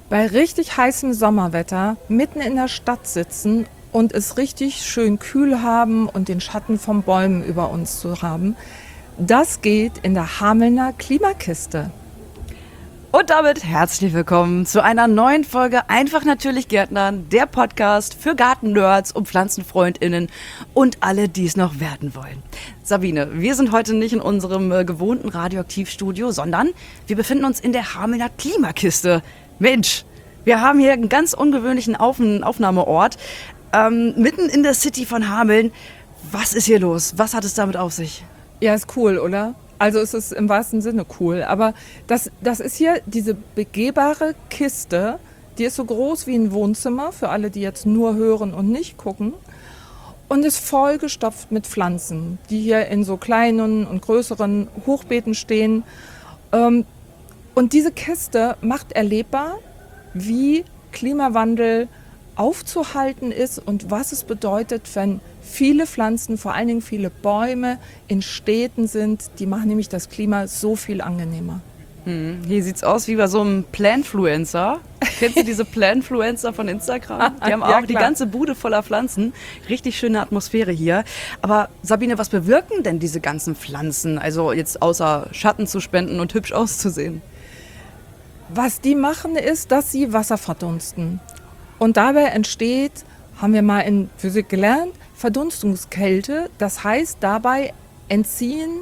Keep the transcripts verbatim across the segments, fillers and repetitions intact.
bei richtig heißem Sommerwetter mitten in der Stadt sitzen und es richtig schön kühl haben und den Schatten von Bäumen über uns zu haben, das geht in der Hamelner Klimakiste. Und damit herzlich willkommen zu einer neuen Folge Einfach natürlich Gärtnern, der Podcast für Gartennerds und PflanzenfreundInnen und alle, die es noch werden wollen. Sabine, wir sind heute nicht in unserem äh, gewohnten Radioaktivstudio, sondern wir befinden uns in der Hamelner Klimakiste. Mensch, wir haben hier einen ganz ungewöhnlichen Auf- Aufnahmeort, ähm, mitten in der City von Hameln. Was ist hier los? Was hat es damit auf sich? Ja, ist cool, oder? Also es ist im wahrsten Sinne cool. Aber das, das ist hier diese begehbare Kiste, die ist so groß wie ein Wohnzimmer, für alle, die jetzt nur hören und nicht gucken. Und ist vollgestopft mit Pflanzen, die hier in so kleinen und größeren Hochbeeten stehen. Und diese Kiste macht erlebbar, wie Klimawandel aufzuhalten ist und was es bedeutet, wenn viele Pflanzen, vor allen Dingen viele Bäume in Städten sind. Die machen nämlich das Klima so viel angenehmer. Hm, hier sieht es aus wie bei so einem Planfluencer. Kennst du diese Planfluencer von Instagram? Die haben auch ja, die ganze Bude voller Pflanzen. Richtig schöne Atmosphäre hier. Aber Sabine, was bewirken denn diese ganzen Pflanzen? Also jetzt außer Schatten zu spenden und hübsch auszusehen. Was die machen, ist, dass sie Wasser verdunsten. Und dabei entsteht, haben wir mal in Physik gelernt, Verdunstungskälte. Das heißt, dabei entziehen,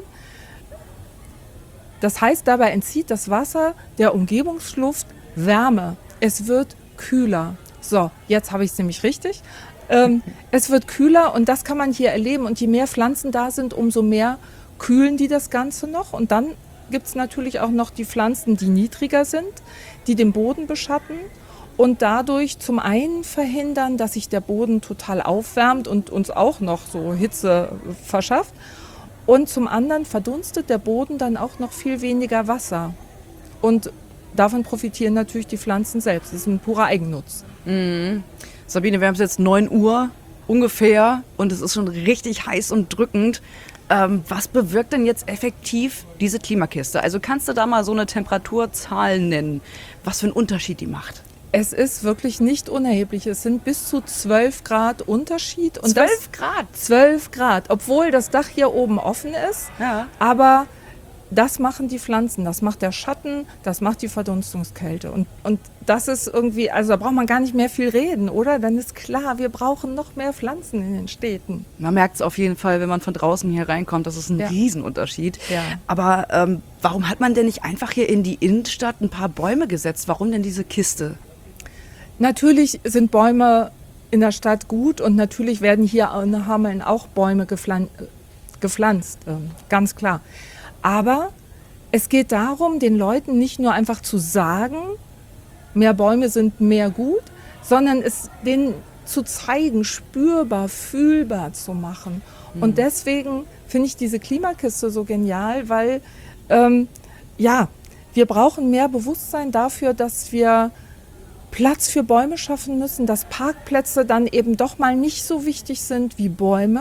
das heißt, dabei entzieht das Wasser der Umgebungsluft Wärme. Es wird kühler. So, jetzt habe ich es nämlich richtig. Ähm, es wird kühler und das kann man hier erleben. Und je mehr Pflanzen da sind, umso mehr kühlen die das Ganze noch. Und dann gibt es natürlich auch noch die Pflanzen, die niedriger sind, die den Boden beschatten. Und dadurch zum einen verhindern, dass sich der Boden total aufwärmt und uns auch noch so Hitze verschafft. Und zum anderen verdunstet der Boden dann auch noch viel weniger Wasser. Und davon profitieren natürlich die Pflanzen selbst. Das ist ein purer Eigennutz. Mhm. Sabine, wir haben es jetzt neun Uhr ungefähr und es ist schon richtig heiß und drückend. Ähm, was bewirkt denn jetzt effektiv diese Klimakiste? Also kannst du da mal so eine Temperaturzahl nennen, was für einen Unterschied die macht? Es ist wirklich nicht unerheblich. Es sind bis zu zwölf Grad Unterschied. Und zwölf Grad? zwölf Grad, obwohl das Dach hier oben offen ist. Ja. Aber das machen die Pflanzen, das macht der Schatten, das macht die Verdunstungskälte. Und, und das ist irgendwie, also da braucht man gar nicht mehr viel reden, oder? Dann ist klar, wir brauchen noch mehr Pflanzen in den Städten. Man merkt es auf jeden Fall, wenn man von draußen hier reinkommt, das ist ein ja. Riesenunterschied. Ja. Aber ähm, warum hat man denn nicht einfach hier in die Innenstadt ein paar Bäume gesetzt? Warum denn diese Kiste? Natürlich sind Bäume in der Stadt gut und natürlich werden hier in Hameln auch Bäume gepflan- gepflanzt, äh, ganz klar. Aber es geht darum, den Leuten nicht nur einfach zu sagen, mehr Bäume sind mehr gut, sondern es denen zu zeigen, spürbar, fühlbar zu machen. Mhm. Und deswegen finde ich diese Klimakiste so genial, weil ähm, ja, wir brauchen mehr Bewusstsein dafür, dass wir Platz für Bäume schaffen müssen, dass Parkplätze dann eben doch mal nicht so wichtig sind wie Bäume.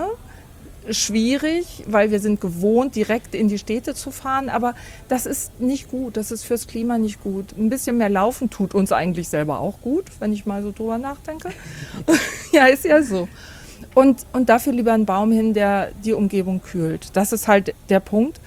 Schwierig, weil wir sind gewohnt, direkt in die Städte zu fahren, aber das ist nicht gut, das ist fürs Klima nicht gut. Ein bisschen mehr laufen tut uns eigentlich selber auch gut, wenn ich mal so drüber nachdenke. Ja, ist ja so. Und, und dafür lieber einen Baum hin, der die Umgebung kühlt. Das ist halt der Punkt.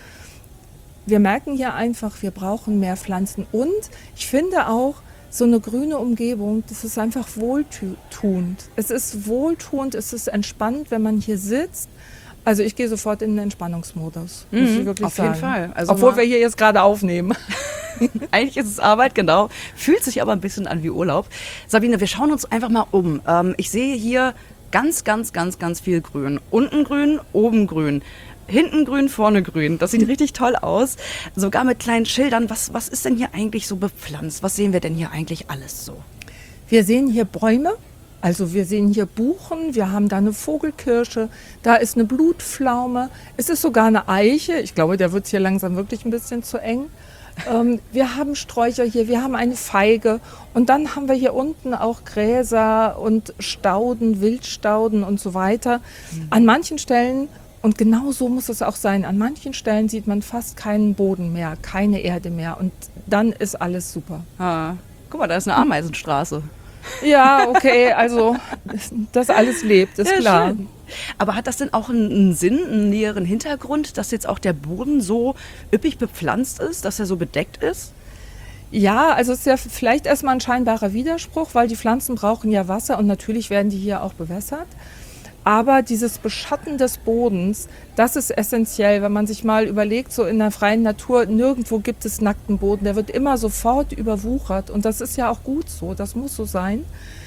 Wir merken hier einfach, wir brauchen mehr Pflanzen und ich finde auch, so eine grüne Umgebung, das ist einfach wohltuend. Es ist wohltuend, es ist entspannt, wenn man hier sitzt. Also ich gehe sofort in den Entspannungsmodus, muss mhm, ich wirklich auf sagen. Auf jeden Fall. Also obwohl wir hier jetzt gerade aufnehmen. Eigentlich ist es Arbeit, genau. Fühlt sich aber ein bisschen an wie Urlaub. Sabine, wir schauen uns einfach mal um. Ähm, ich sehe hier ganz, ganz, ganz, ganz viel Grün. Unten grün, oben grün. Hinten grün, vorne grün. Das sieht richtig toll aus. Sogar mit kleinen Schildern. Was, was ist denn hier eigentlich so bepflanzt? Was sehen wir denn hier eigentlich alles so? Wir sehen hier Bäume. Also wir sehen hier Buchen, wir haben da eine Vogelkirsche, da ist eine Blutpflaume, es ist sogar eine Eiche. Ich glaube, der wird hier langsam wirklich ein bisschen zu eng. Ähm, wir haben Sträucher hier, wir haben eine Feige und dann haben wir hier unten auch Gräser und Stauden, Wildstauden und so weiter. Mhm. An manchen Stellen, und genau so muss es auch sein, an manchen Stellen sieht man fast keinen Boden mehr, keine Erde mehr und dann ist alles super. Ah. Guck mal, da ist eine Ameisenstraße. Ja, okay, also das alles lebt, ist Ja, klar. schön. Aber hat das denn auch einen, einen Sinn, einen näheren Hintergrund, dass jetzt auch der Boden so üppig bepflanzt ist, dass er so bedeckt ist? Ja, also es ist ja vielleicht erstmal ein scheinbarer Widerspruch, weil die Pflanzen brauchen ja Wasser und natürlich werden die hier auch bewässert. Aber dieses Beschatten des Bodens, das ist essentiell, wenn man sich mal überlegt, so in der freien Natur, nirgendwo gibt es nackten Boden, der wird immer sofort überwuchert und das ist ja auch gut so, das muss so sein.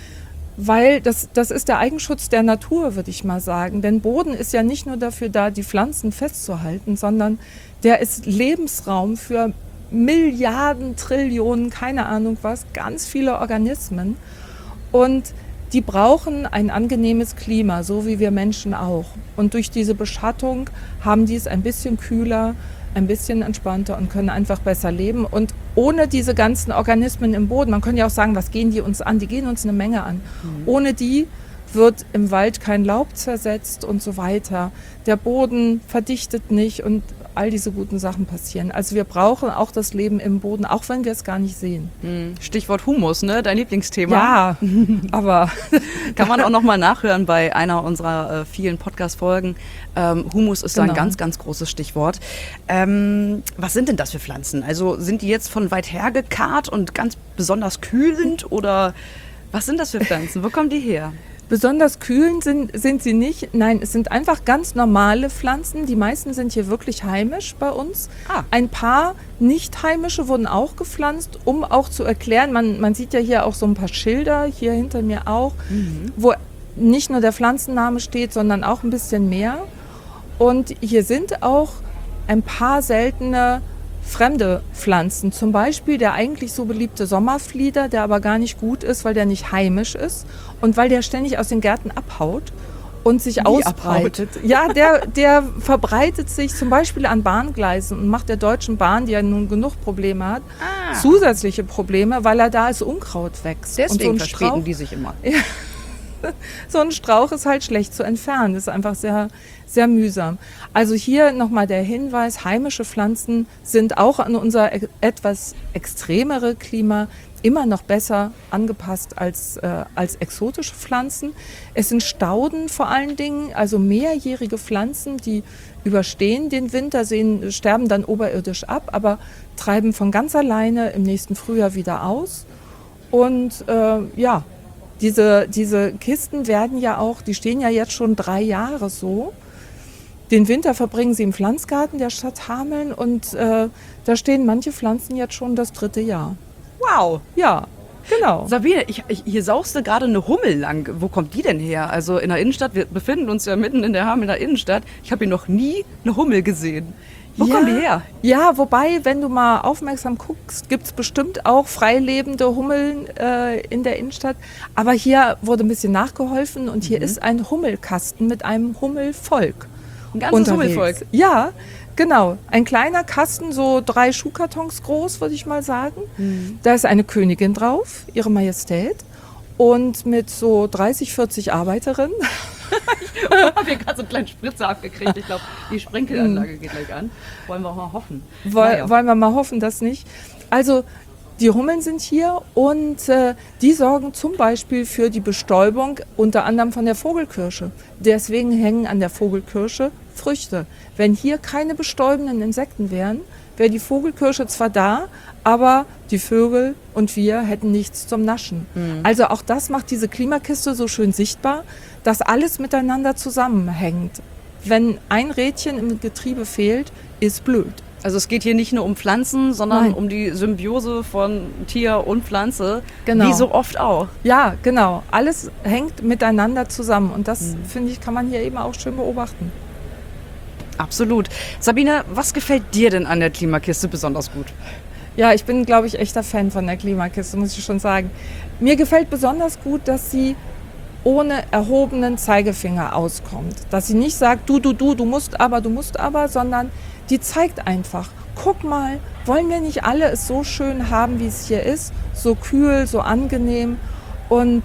Weil das, das ist der Eigenschutz der Natur, würde ich mal sagen. Denn Boden ist ja nicht nur dafür da, die Pflanzen festzuhalten, sondern der ist Lebensraum für Milliarden, Trillionen, keine Ahnung was, ganz viele Organismen. Und die brauchen ein angenehmes Klima, so wie wir Menschen auch. Und durch diese Beschattung haben die es ein bisschen kühler, ein bisschen entspannter und können einfach besser leben. Und ohne diese ganzen Organismen im Boden, man könnte ja auch sagen, was gehen die uns an? Die gehen uns eine Menge an. Mhm. Ohne die wird im Wald kein Laub zersetzt und so weiter. Der Boden verdichtet nicht und all diese guten Sachen passieren. Also wir brauchen auch das Leben im Boden, auch wenn wir es gar nicht sehen. Stichwort Humus, ne? Dein Lieblingsthema. Ja, aber kann man auch noch mal nachhören bei einer unserer äh, vielen Podcast-Folgen. Ähm, Humus ist da Genau. ein ganz, ganz großes Stichwort. Ähm, was sind denn das für Pflanzen? Also sind die jetzt von weit her gekarrt und ganz besonders kühlend oder was sind das für Pflanzen? Wo kommen die her? Besonders kühlend sind, sind sie nicht. Nein, es sind einfach ganz normale Pflanzen. Die meisten sind hier wirklich heimisch bei uns. Ah. Ein paar nicht heimische wurden auch gepflanzt, um auch zu erklären, man, man sieht ja hier auch so ein paar Schilder, hier hinter mir auch, mhm. wo nicht nur der Pflanzenname steht, sondern auch ein bisschen mehr. Und hier sind auch ein paar seltene fremde Pflanzen, zum Beispiel der eigentlich so beliebte Sommerflieder, der aber gar nicht gut ist, weil der nicht heimisch ist und weil der ständig aus den Gärten abhaut und sich Wie ausbreitet. abhaut? Ja, der, der verbreitet sich zum Beispiel an Bahngleisen und macht der Deutschen Bahn, die ja nun genug Probleme hat, Ah. zusätzliche Probleme, weil er da als Unkraut wächst. Deswegen und so ein verspäten Strauch, die sich immer. so ein Strauch ist halt schlecht zu entfernen. Das ist einfach sehr, sehr mühsam. Also hier nochmal der Hinweis, heimische Pflanzen sind auch an unser e- etwas extremere Klima immer noch besser angepasst als, äh, als exotische Pflanzen. Es sind Stauden vor allen Dingen, also mehrjährige Pflanzen, die überstehen den Winter, sehen, sterben dann oberirdisch ab, aber treiben von ganz alleine im nächsten Frühjahr wieder aus. Und äh, ja, diese, diese Kisten werden ja auch, die stehen ja jetzt schon drei Jahre so. Den Winter verbringen sie im Pflanzgarten der Stadt Hameln und äh, da stehen manche Pflanzen jetzt schon das dritte Jahr. Wow. Ja, genau. Sabine, ich, ich, hier sauste gerade eine Hummel lang. Wo kommt die denn her? Also in der Innenstadt, wir befinden uns ja mitten in der Hamelner Innenstadt. Ich habe hier noch nie eine Hummel gesehen. Wo ja, kommen die her? Ja, wobei, wenn du mal aufmerksam guckst, gibt es bestimmt auch freilebende Hummeln äh, in der Innenstadt. Aber hier wurde ein bisschen nachgeholfen und hier mhm. ist ein Hummelkasten mit einem Hummelvolk. Ein ganzes unterwegs. Hummelvolk? Ja, genau. Ein kleiner Kasten, so drei Schuhkartons groß, würde ich mal sagen. Mhm. Da ist eine Königin drauf, ihre Majestät. Und mit so dreißig, vierzig Arbeiterinnen. Ich habe hier gerade so einen kleinen Spritzer abgekriegt. Ich glaube, die Sprenkelanlage geht gleich an. Wollen wir auch mal hoffen. Woll, naja. Wollen wir mal hoffen, dass nicht. Also die Hummeln sind hier und äh, die sorgen zum Beispiel für die Bestäubung unter anderem von der Vogelkirsche. Deswegen hängen an der Vogelkirsche Früchte. Wenn hier keine bestäubenden Insekten wären, wäre die Vogelkirsche zwar da, aber die Vögel und wir hätten nichts zum Naschen. Mhm. Also auch das macht diese Klimakiste so schön sichtbar, dass alles miteinander zusammenhängt. Wenn ein Rädchen im Getriebe fehlt, ist blöd. Also es geht hier nicht nur um Pflanzen, sondern Nein. um die Symbiose von Tier und Pflanze, Genau. wie so oft auch. Ja, genau. Alles hängt miteinander zusammen und das, Mhm. finde ich, kann man hier eben auch schön beobachten. Absolut. Sabine, was gefällt dir denn an der Klimakiste besonders gut? Ja, ich bin, glaube ich, echter Fan von der Klimakiste, muss ich schon sagen. Mir gefällt besonders gut, dass sie ohne erhobenen Zeigefinger auskommt. Dass sie nicht sagt, du, du, du, du musst aber, du musst aber, sondern die zeigt einfach, guck mal, wollen wir nicht alle es so schön haben, wie es hier ist, so kühl, so angenehm und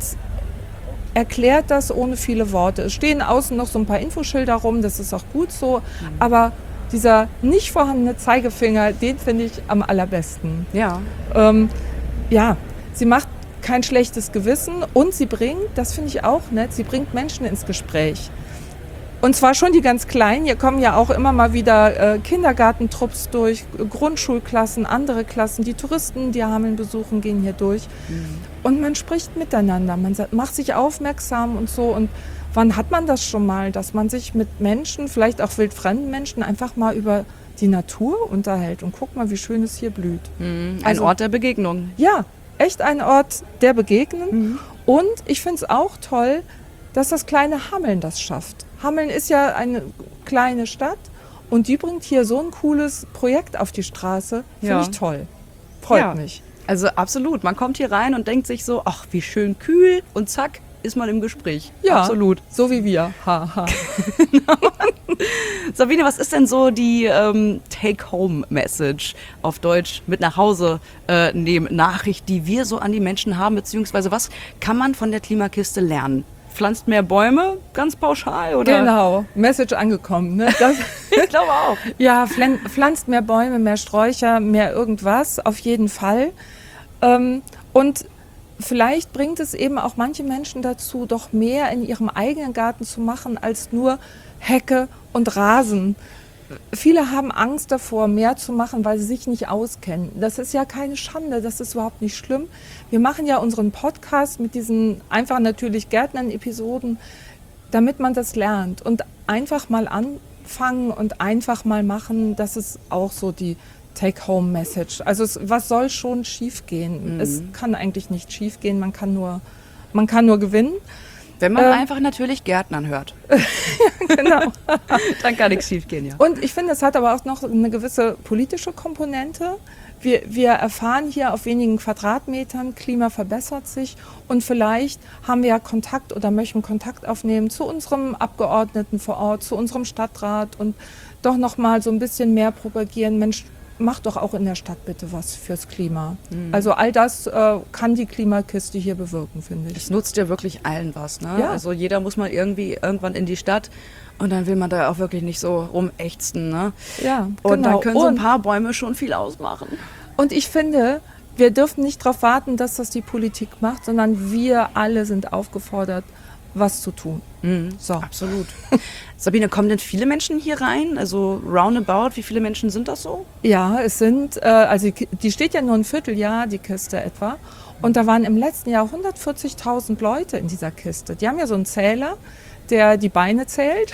erklärt das ohne viele Worte. Es stehen außen noch so ein paar Infoschilder rum, das ist auch gut so, mhm. aber dieser nicht vorhandene Zeigefinger, den finde ich am allerbesten. Ja. Ähm, ja, sie macht kein schlechtes Gewissen und sie bringt, das finde ich auch nett, sie bringt Menschen ins Gespräch. Und zwar schon die ganz Kleinen, hier kommen ja auch immer mal wieder äh, Kindergartentrupps durch, Grundschulklassen, andere Klassen, die Touristen, die Hameln besuchen, gehen hier durch. Mhm. Und man spricht miteinander, man macht sich aufmerksam und so. Und wann hat man das schon mal, dass man sich mit Menschen, vielleicht auch wildfremden Menschen, einfach mal über die Natur unterhält und guck mal, wie schön es hier blüht. Mhm. Ein Also, Ort der Begegnung. Ja, echt ein Ort der Begegnung. Mhm. Und ich finde es auch toll, dass das kleine Hameln das schafft. Hameln ist ja eine kleine Stadt und die bringt hier so ein cooles Projekt auf die Straße. Finde Ja. ich toll. Freut Ja. mich. Also absolut. Man kommt hier rein und denkt sich so, ach, wie schön kühl und zack, ist man im Gespräch. Ja, Absolut. so wie wir. Ha, ha. Sabine, was ist denn so die ähm, Take-Home-Message auf Deutsch mit nach Hause äh, nehmen, Nachricht, die wir so an die Menschen haben, beziehungsweise was kann man von der Klimakiste lernen? Pflanzt mehr Bäume, ganz pauschal, oder? Genau, Message angekommen. Ne? Das, Ich glaube auch. ja, pflan- pflanzt mehr Bäume, mehr Sträucher, mehr irgendwas, auf jeden Fall. Ähm, und vielleicht bringt es eben auch manche Menschen dazu, doch mehr in ihrem eigenen Garten zu machen, als nur Hecke und Rasen. Viele haben Angst davor, mehr zu machen, weil sie sich nicht auskennen. Das ist ja keine Schande, das ist überhaupt nicht schlimm. Wir machen ja unseren Podcast mit diesen einfach natürlich Gärtnern-Episoden, damit man das lernt. Und einfach mal anfangen und einfach mal machen, das ist auch so die Take-Home-Message. Also es, was soll schon schiefgehen? Mhm. Es kann eigentlich nicht schiefgehen, man kann nur, man kann nur gewinnen. Wenn man Ähm. einfach natürlich Gärtnern hört, Genau. dann kann nichts schief gehen, ja. Und ich finde, es hat aber auch noch eine gewisse politische Komponente. Wir, wir erfahren hier auf wenigen Quadratmetern, Klima verbessert sich und vielleicht haben wir ja Kontakt oder möchten Kontakt aufnehmen zu unserem Abgeordneten vor Ort, zu unserem Stadtrat und doch noch mal so ein bisschen mehr propagieren. Mensch, mach doch auch in der Stadt bitte was fürs Klima. Mhm. Also all das äh, kann die Klimakiste hier bewirken, finde ich. Es nutzt ja wirklich allen was, ne? Ja. Also jeder muss mal irgendwie irgendwann in die Stadt und dann will man da auch wirklich nicht so rumächzen, ne? Ja, Und genau. dann können so ein Und- paar Bäume schon viel ausmachen. Und ich finde, wir dürfen nicht darauf warten, dass das die Politik macht, sondern wir alle sind aufgefordert, was zu tun. Mhm. So. Absolut. Sabine, kommen denn viele Menschen hier rein? Also roundabout, wie viele Menschen sind das so? Ja, es sind, äh, also die, die steht ja nur ein Vierteljahr, die Kiste etwa. Und da waren im letzten Jahr hundertvierzigtausend Leute in dieser Kiste. Die haben ja so einen Zähler, der die Beine zählt.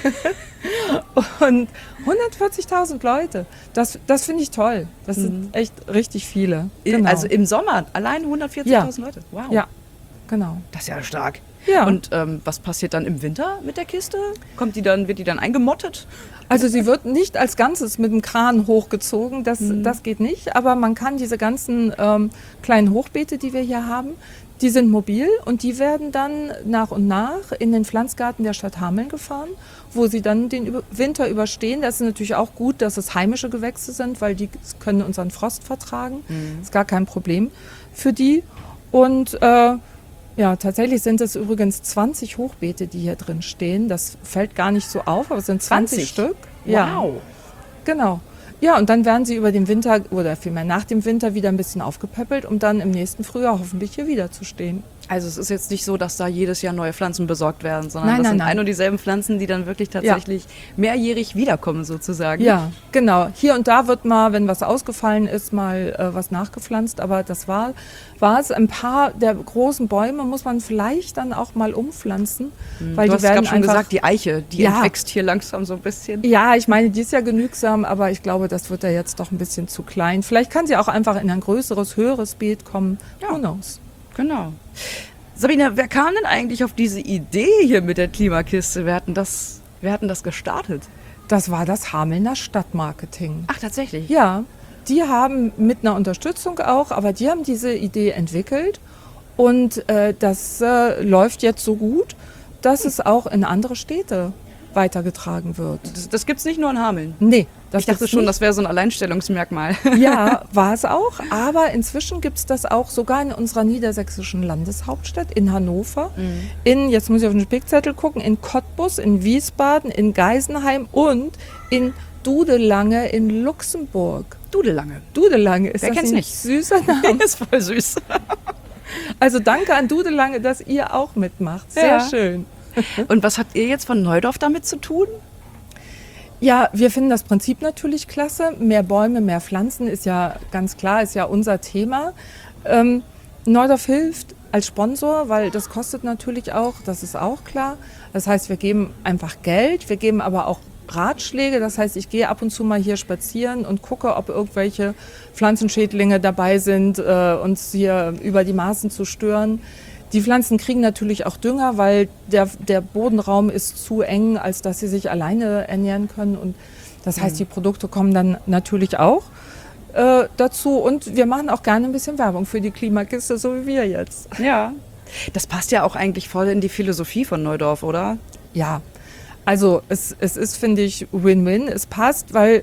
Und hundertvierzigtausend Leute, das, das finde ich toll. Das sind echt richtig viele. Genau. Also im Sommer allein hundertvierzigtausend Leute. Wow. ja, genau. Das ist ja stark. Ja. Und ähm, was passiert dann im Winter mit der Kiste? Kommt die dann, wird die dann eingemottet? Also sie wird nicht als Ganzes mit dem Kran hochgezogen, das, Mhm. das geht nicht. Aber man kann diese ganzen ähm, kleinen Hochbeete, die wir hier haben, die sind mobil und die werden dann nach und nach in den Pflanzgarten der Stadt Hameln gefahren, wo sie dann den Über- Winter überstehen. Das ist natürlich auch gut, dass es heimische Gewächse sind, weil die können unseren Frost vertragen. Mhm. Ist gar kein Problem für die. Und äh, ja, tatsächlich sind es übrigens zwanzig Hochbeete, die hier drin stehen. Das fällt gar nicht so auf, aber es sind zwanzig, zwanzig? Stück. Ja, Wow. genau. Ja, und dann werden sie über den Winter oder vielmehr nach dem Winter wieder ein bisschen aufgepäppelt, um dann im nächsten Frühjahr hoffentlich hier wieder zu stehen. Also es ist jetzt nicht so, dass da jedes Jahr neue Pflanzen besorgt werden, sondern Nein, das nein, sind nein. ein und dieselben Pflanzen, die dann wirklich tatsächlich mehrjährig wiederkommen sozusagen. Ja, genau. Hier und da wird mal, wenn was ausgefallen ist, mal äh, was nachgepflanzt. Aber das war, war es. Ein paar der großen Bäume muss man vielleicht dann auch mal umpflanzen. Weil Du die hast werden gerade schon einfach, gesagt, die Eiche, die Ja. entwächst hier langsam so ein bisschen. Ja, ich meine, die ist ja genügsam, aber ich glaube, das wird ja jetzt doch ein bisschen zu klein. Vielleicht kann sie auch einfach in ein größeres, höheres Beet kommen. Ja. Who knows? Genau. Sabine, wer kam denn eigentlich auf diese Idee hier mit der Klimakiste? Wir hatten das, wir hatten das gestartet. Das war das Hamelner Stadtmarketing. Ach, tatsächlich? Ja, die haben mit einer Unterstützung auch, aber die haben diese Idee entwickelt und äh, das äh, läuft jetzt so gut, dass es auch in andere Städte weitergetragen wird. Das, das gibt es nicht nur in Hameln. Nee, das Ich dachte gibt's schon, nicht. das wäre so ein Alleinstellungsmerkmal. Ja, war es auch, aber inzwischen gibt es das auch sogar in unserer niedersächsischen Landeshauptstadt, in Hannover, in, jetzt muss ich auf den Spickzettel gucken, in Cottbus, in Wiesbaden, in Geisenheim und in Dudelange in Luxemburg. Dudelange. Dudelange, ist Wer das kennt's ein nicht? süßer Name? Ist voll süß. Also danke an Dudelange, dass ihr auch mitmacht. Sehr Ja. schön. Und was habt ihr jetzt von Neudorf damit zu tun? Ja, wir finden das Prinzip natürlich klasse. Mehr Bäume, mehr Pflanzen ist ja ganz klar, ist ja unser Thema. Ähm, Neudorf hilft als Sponsor, weil das kostet natürlich auch, das ist auch klar. Das heißt, wir geben einfach Geld, wir geben aber auch Ratschläge. Das heißt, ich gehe ab und zu mal hier spazieren und gucke, ob irgendwelche Pflanzenschädlinge dabei sind, äh, uns hier über die Maßen zu stören. Die Pflanzen kriegen natürlich auch Dünger, weil der, der Bodenraum ist zu eng, als dass sie sich alleine ernähren können. Und das heißt, die Produkte kommen dann natürlich auch äh, dazu. Und wir machen auch gerne ein bisschen Werbung für die Klimakiste, so wie wir jetzt. Ja. Das passt ja auch eigentlich voll in die Philosophie von Neudorf, oder? Ja, also es, es ist, finde ich, Win-Win. Es passt, weil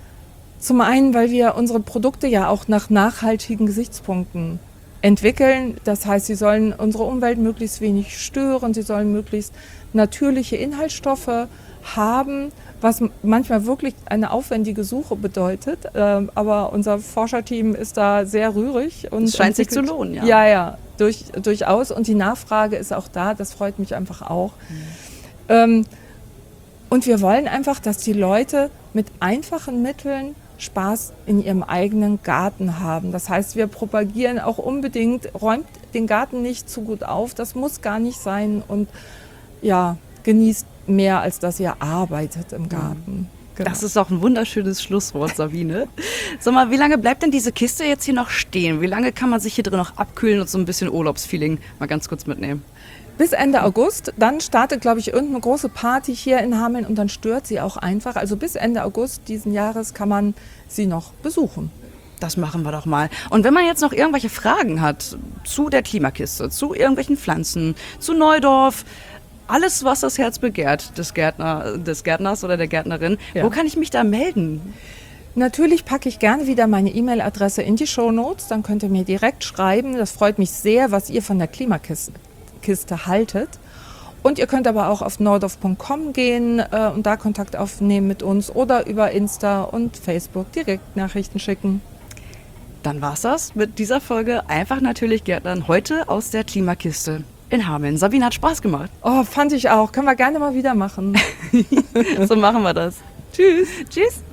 zum einen, weil wir unsere Produkte ja auch nach nachhaltigen Gesichtspunkten entwickeln. Das heißt, sie sollen unsere Umwelt möglichst wenig stören, sie sollen möglichst natürliche Inhaltsstoffe haben, was manchmal wirklich eine aufwendige Suche bedeutet. Ähm, aber unser Forscherteam ist da sehr rührig. Und Es scheint sich zu entwickelt- lohnen, ja. Ja, ja, durch, durchaus. Und die Nachfrage ist auch da, das freut mich einfach auch. Ähm, und wir wollen einfach, dass die Leute mit einfachen Mitteln Spaß in ihrem eigenen Garten haben. Das heißt, wir propagieren auch unbedingt, räumt den Garten nicht zu gut auf, das muss gar nicht sein und ja, genießt mehr, als dass ihr arbeitet im Garten. Genau. Das ist auch ein wunderschönes Schlusswort, Sabine. Sag mal, wie lange bleibt denn diese Kiste jetzt hier noch stehen? Wie lange kann man sich hier drin noch abkühlen und so ein bisschen Urlaubsfeeling mal ganz kurz mitnehmen? Bis Ende August, dann startet, glaube ich, irgendeine große Party hier in Hameln und dann stört sie auch einfach. Also bis Ende August diesen Jahres kann man sie noch besuchen. Das machen wir doch mal. Und wenn man jetzt noch irgendwelche Fragen hat zu der Klimakiste, zu irgendwelchen Pflanzen, zu Neudorf, alles, was das Herz begehrt des, Gärtner, des Gärtners oder der Gärtnerin, Ja. wo kann ich mich da melden? Natürlich packe ich gerne wieder meine E-Mail-Adresse in die Shownotes, dann könnt ihr mir direkt schreiben. Das freut mich sehr, was ihr von der Klimakiste Kiste haltet. Und ihr könnt aber auch auf neudorf punkt com gehen äh, und da Kontakt aufnehmen mit uns oder über Insta und Facebook direkt Nachrichten schicken. Dann war's das mit dieser Folge Einfach natürlich Gärtnern, heute aus der Klimakiste in Hameln. Sabine, hat Spaß gemacht. Oh, fand ich auch. Können wir gerne mal wieder machen. So machen wir das. Tschüss. Tschüss.